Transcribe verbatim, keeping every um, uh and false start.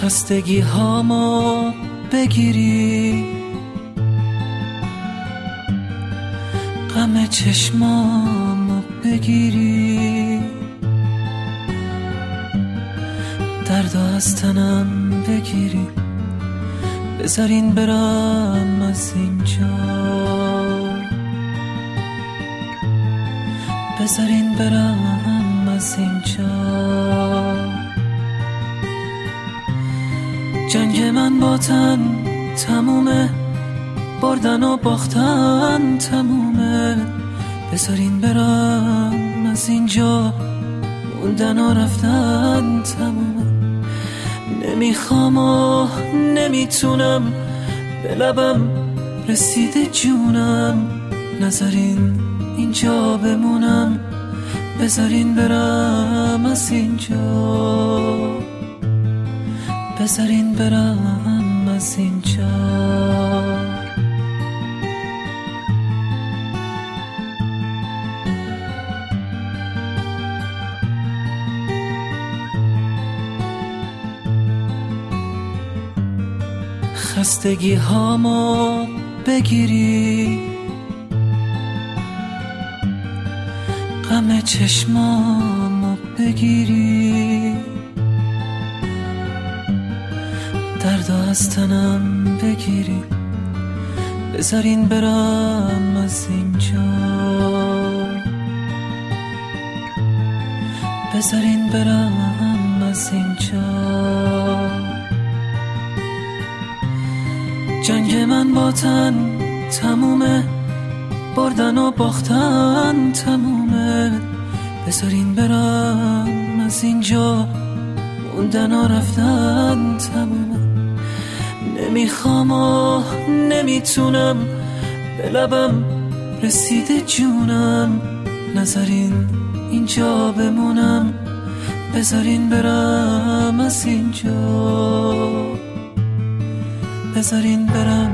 خستگی هامو بگیری، غم چشمامو بگیری، درد از تنم بگیری، بذارین برم از اینجا، بذارین برم از اینجا. جنگ من با تن تمومه، بردن و باختن تمومه، بذارین برم از اینجا، موندن و رفتن تمومه. نمیخوام و نمیتونم، به لبم رسیده جونم، نذارین اینجا بمونم، بذارین برم از اینجا، بذارین برم از اینجا. خستگی هامو بگیری، غم چشمامو بگیری، درد از تنم بگیری، بذارین برم از اینجا، بذارین برم از اینجا. جنگ من با تن تمومه، بردن و باختن تمومه، بذارین برم از اینجا، موندن و رفتن تمومه. نمیخوام و نمیتونم، به لبم رسیده جونم، نذارین اینجا بمونم، بذارین برم از اینجا، بذارین برم